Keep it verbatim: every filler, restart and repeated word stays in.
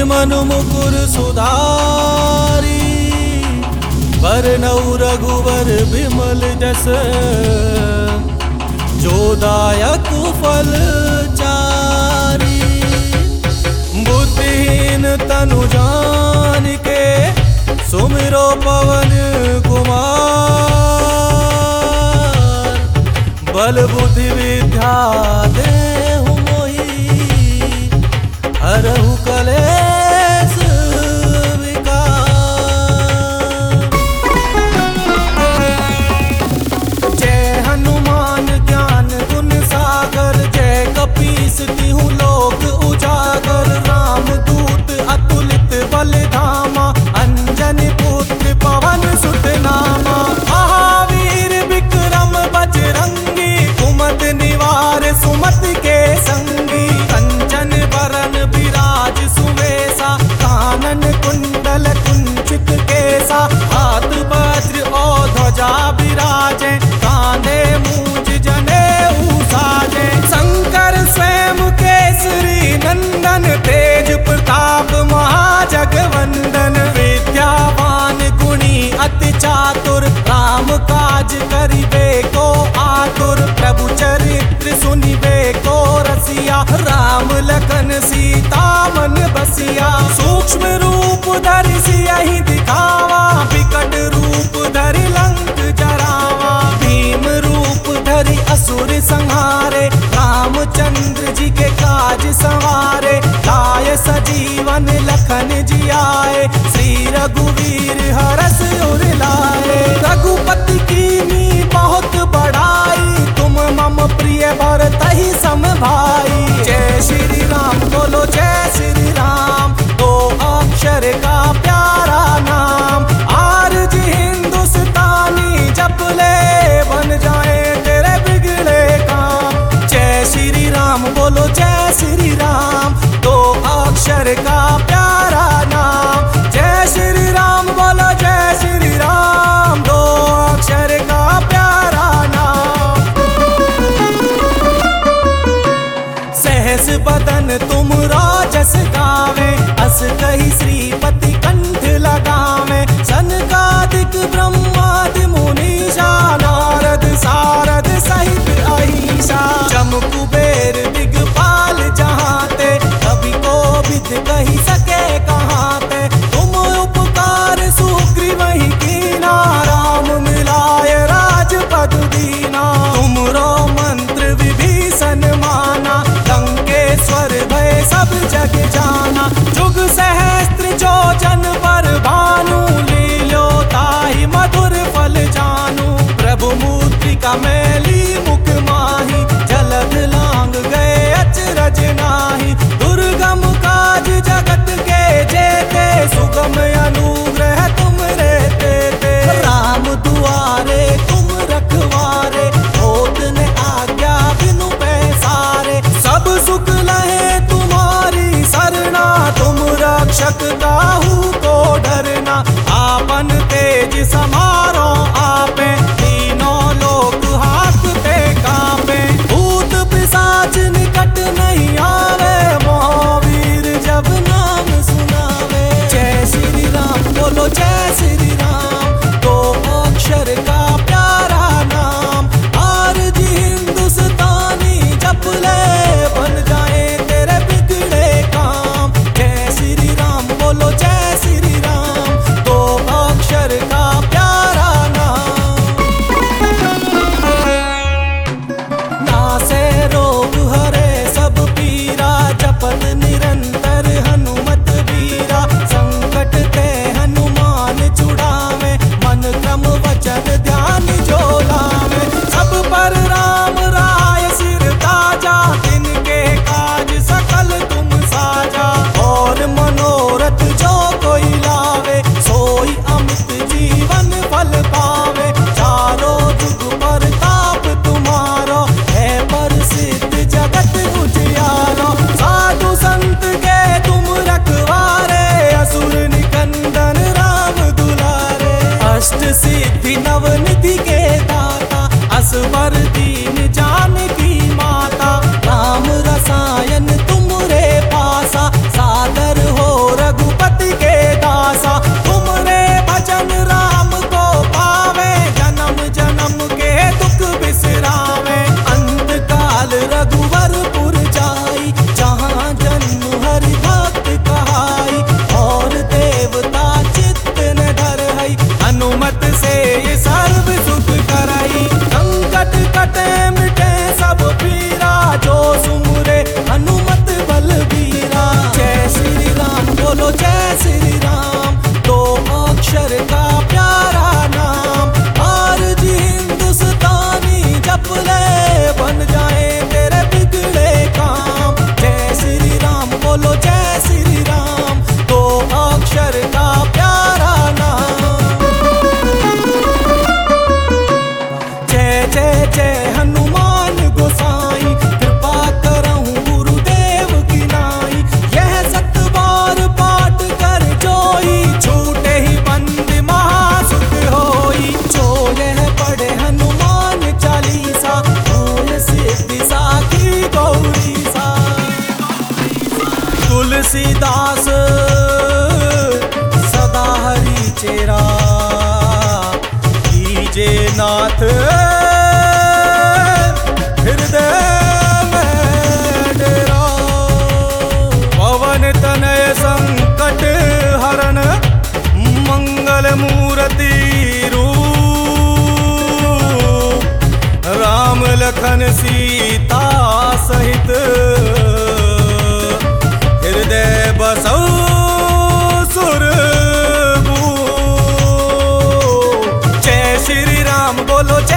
मनु मुकुर सुधारी, बरनऊ रघुवर बिमल जस, जो दायक फल चारी। बुद्धिहीन तनु जान के, सुमिरो पवन कुमार। बल बुद्धि विद्या देहु मोहि, हरहु कलेश विकार। जय हनुमान ज्ञान गुण सागर, जय कपीस तिहु लोक उजागर। राम दूत अतुलित बल धामा, अंजनी पुत्र पवन सुत नामा। महावीर विक्रम बजरंगी, कुमत निवार सुमत के संगी। कंचन बरन विराज सुवेसा, कानन कुंडल कुंचित केसा। हाथ वज्र और ध्वजा विराजे, कांधे मूंज जनेऊ साजे। शंकर स्वयं केसरी नंदन, तेज प्रताप महाजगवंदन। विद्यावान गुणी अति चातुर, राम काज करिबे को आतुर। प्रभु चरित्र सुनिबे को रसिया, राम लखन सीता मन बसिया। सूक्ष्म रूप धरि सियहि दिखावा, विकट रूप धरि लंक जरावा। भीम रूप धरि असुर संहारे, रामचंद्र जी के काज संवारे। लाय सजीवन लखन जियाए, श्री रघुवीर हरष उर लाए। रघुपति कीन्ही बहुत बड़ाई, तुम मम प्रिय भरतहि सम भाई। जय श्री राम बोलो जय श्री राम, दो अक्षर का प्यारा नाम। आरज हिंदुस्तानी जप ले, बन जाए तेरे बिगड़े काम। जय श्री राम बोलो जय श्री राम, दो अक्षर का प्यारा नाम। जय श्री राम बोलो जय श्री राम, दो अक्षर का प्यारा नाम। सहस बदन तुम राजस गावे, अस कही श्रीपति कंठ लगावे। सनकादिक ब्रह्मादि मुनीषा, नारद सारद सहित अहिषा। जम कुबेर दिगपाल जहाँते, कवि कोविद कही सके कहाँते। तुम उपकार सुग्रीवहि कीना, राम मिलाय राजपद दीना। तुमरो मंत्र विभीषण माना, लंकेश्वर भय सब जग जाना। जुग सहस्त्र जो जन पर भानु, लील्यो ताहि मधुर फल जानू। प्रभु मुद्रिका मैली मुख माही, जलद लांग गए अचरज नाही। दुर्गम काज जगत के जेते, सुगम अनुग्रह तुम रे देते। राम दुआरे तुम रखवारे, होत न आज्ञा बिनु पैसारे। सब सुख लहे तुम्हारी सरना, तुम रक्षक काहू को डरना। आपन तेज समारो आपे, तीनों लोक हाकते कांपे। भूत पिशाच निकट नहीं आवे, महावीर जब नाम सुनावे। जय श्री राम बोलो जय श्री राम, दो अक्षर का प्यारा नाम। आरज हिंदुस्तानी जप ले, बन जाए तेरे बिगड़े काम। जय श्री राम बोलो जय श्री राम, दो अक्षर का प्यारा नाम। नासे रोग हरे सब पीरा, जपत निरंतर हनुमत बीरा। संकट ते हनुमान छुड़ावे, मन क्रम वचन ध्यान जो लावे। सब पर राम राय सिर ताजा, तिनके काज सकल तुम साजा। और मनोरथ जो कोई लावे, सोई अमित जीवन फल पावे। चारों जुग पर ताप तुम्हारो, है प्रसिद्ध जगत उजियारो। साधु संत के तुम रखवारे, असुर निकंदन राम दुलारे। अष्ट सिद्धि नव निधि के दाता, असवर दीन जानकी माता। राम रसायन तुम रे पासा, सादर हो हनुमत से ये सर्व सुख कराई। संकट कटे मिटे सब पीरा, जो सुमुरे हनुमत बलबीरा। जय श्री राम बोलो जय श्री राम, दो अक्षर का प्यारा नाम। आरजी हिंदुस्तानी जप ले, बन जाए तेरे बिगड़े काम। जय श्री राम बोलो जय श्री राम, दो अक्षर का प्यारा नाम। जय जय जय हनुमान गोसाई, कृपा करहूँ गुरुदेव की नाई। यह सत बार पाठ कर जोई, छूटे ही बंद महासुख होई। जो यह पढ़े हनुमान चालीसा, फूल सिद्धि साखी गौरी सा। तुलसीदास सदा हरि चेरा, कीजे नाथ हृदय में डेरा। पवन तनय संकट हरण, मंगल मूर्ति रूप। राम लखन सीता सहित, हृदय बसौ सुरभूप। जय श्री राम बोलो जय